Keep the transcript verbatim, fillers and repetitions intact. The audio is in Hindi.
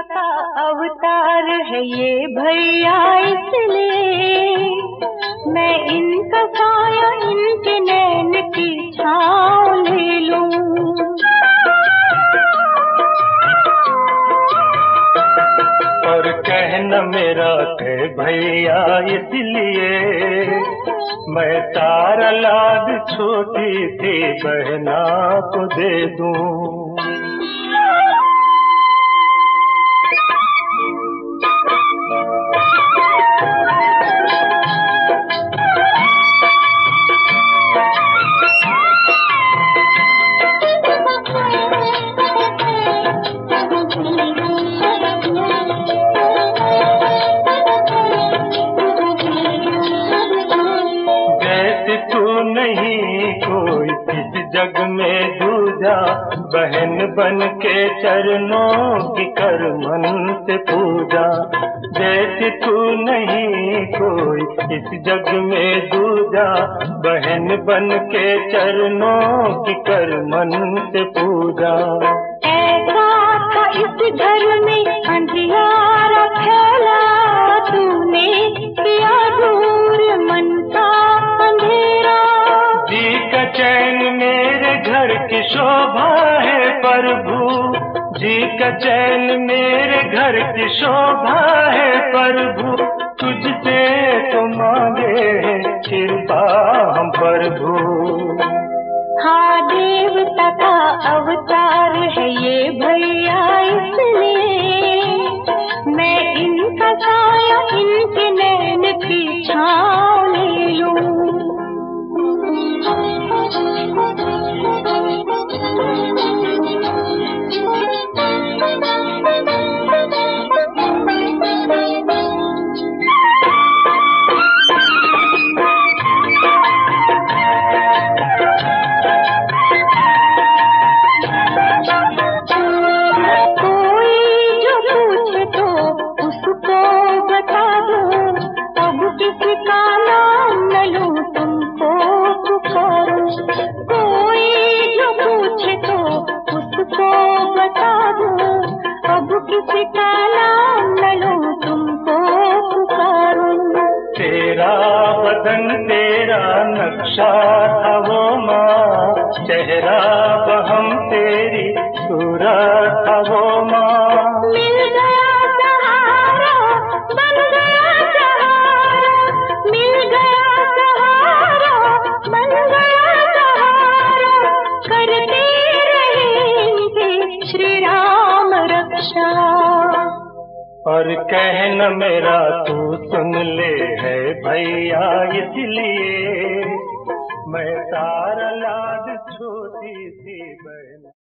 का अवतार है ये भैया, इसलिए मैं इनका साया इनके नैन की छाँव ले लूं। और कहना मेरा थे भैया, इसलिए मैं तारा लाद छोटी सी बहना को दे दूं। नहीं कोई इस जग में दूजा, बहन बन के चरणों की कर मन से पूजा। जैसे तू नहीं कोई इस जग में दूजा, बहन बन के चरणों की कर मन से पूजा। ऐसा था इस घर में अंधियारा फैला, तूने किया दूर मन का अंधेरा। जी का चैन मेरे घर की शोभा है प्रभु, जी का चैन मेरे घर की शोभा है प्रभु। तुझसे तो मांगे कृपा हम प्रभु। हाँ देवता का अवतार है ये भैया, इसलिए मैं इनका साया इनके नैन की छाँव ले लूं। किसी का नाम न लूं तुमको पुकारूं। तेरा बदन तेरा नक्शा था वो माँ, चेहरा बहम तेरी सूरत था वो माँ। मिल गया सहारा बन गया सहारा, मिल गया सहारा बन गया सहारा। करते रहेंगे श्री राम रक्षा। और कहना मेरा तू सुन ले है भैया, इसलिए मैं तारा लाद छोटी सी बहन।